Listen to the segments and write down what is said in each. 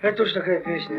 Это уж такая песня.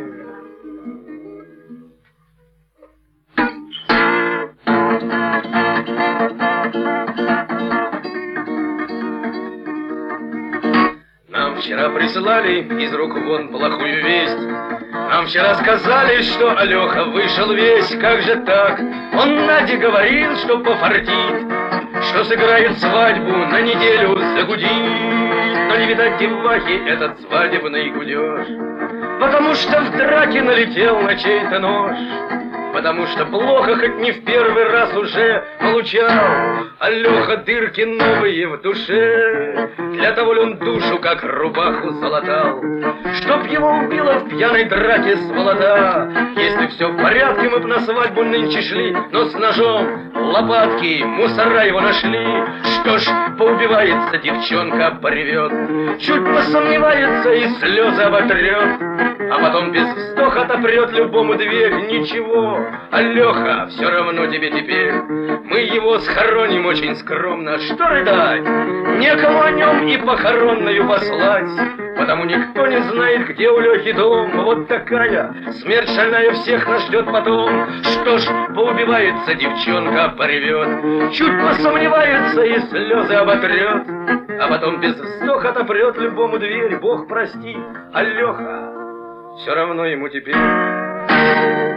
Нам вчера прислали из рук вон плохую весть. Нам вчера сказали, что Алёха вышел весь. Как же так? Он Наде говорил, что пофартит, что сыграет свадьбу, на неделю загудит. Но не видать девахи этот свадебный гудёж, потому что в драке налетел на чей-то нож. Потому что плохо, хоть не в первый раз уже получал Алёха дырки новые в душе. Для того ли он душу, как рубаху, залатал, чтоб его убило в пьяной драке сволота. Если все в порядке, мы б на свадьбу нынче шли, но с ножом, лопатки, мусора его нашли. Что ж, поубивается девчонка, поревет, чуть посомневается и слезы оботрет, а потом без вздоха отопрет любому дверь. Ничего, Алёха, все равно тебе теперь. Мы его схороним очень скромно. Что рыдать? Некому о нем и похоронную послать, потому никто не знает, где у Лёхи дом. Вот такая смерть шальная всех нас ждет потом. Что ж, поубивается девчонка, поревет, чуть посомневается и слезы оботрет, а потом без вздоха отопрет любому дверь. Бог прости, Алёха, все равно ему теперь.